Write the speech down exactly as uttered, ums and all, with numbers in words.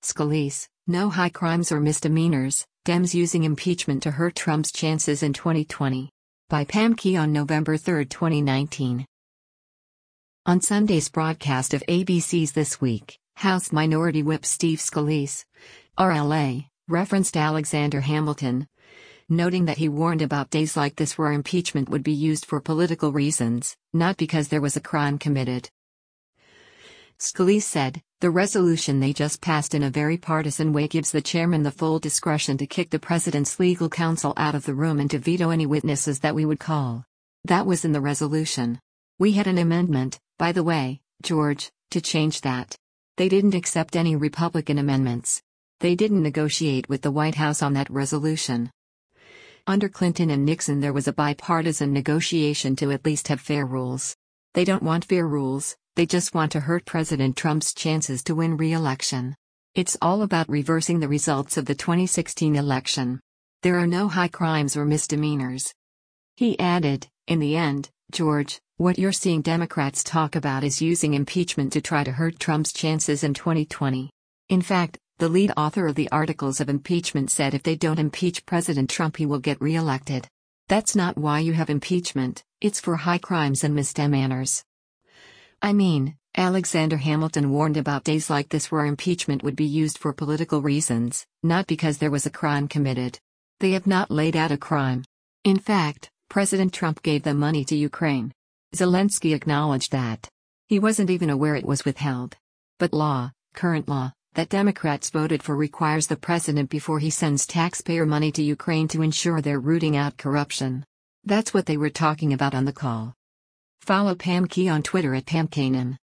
Scalise, no high crimes or misdemeanors, Dems using impeachment to hurt Trump's chances in twenty twenty. By Pam Key on November third, twenty nineteen. On Sunday's broadcast of A B C's This Week, House Minority Whip Steve Scalise, R L A, referenced Alexander Hamilton, noting that he warned about days like this where impeachment would be used for political reasons, not because there was a crime committed. Scalise said, "The resolution they just passed in a very partisan way gives the chairman the full discretion to kick the president's legal counsel out of the room and to veto any witnesses that we would call. That was in the resolution. We had an amendment, by the way, George, to change that. They didn't accept any Republican amendments. They didn't negotiate with the White House on that resolution. Under Clinton and Nixon there was a bipartisan negotiation to at least have fair rules. They don't want fair rules, they just want to hurt President Trump's chances to win re-election. It's all about reversing the results of the twenty sixteen election. There are no high crimes or misdemeanors." He added, "In the end, George, what you're seeing Democrats talk about is using impeachment to try to hurt Trump's chances in twenty twenty. In fact, the lead author of the articles of impeachment said if they don't impeach President Trump he will get re-elected. That's not why you have impeachment, it's for high crimes and misdemeanors. I mean, Alexander Hamilton warned about days like this where impeachment would be used for political reasons, not because there was a crime committed. They have not laid out a crime. In fact, President Trump gave the money to Ukraine. Zelensky acknowledged that. He wasn't even aware it was withheld. But law, current law, that Democrats voted for requires the president before he sends taxpayer money to Ukraine to ensure they're rooting out corruption. That's what they were talking about on the call." Follow Pam Key on Twitter at Pam Kanan.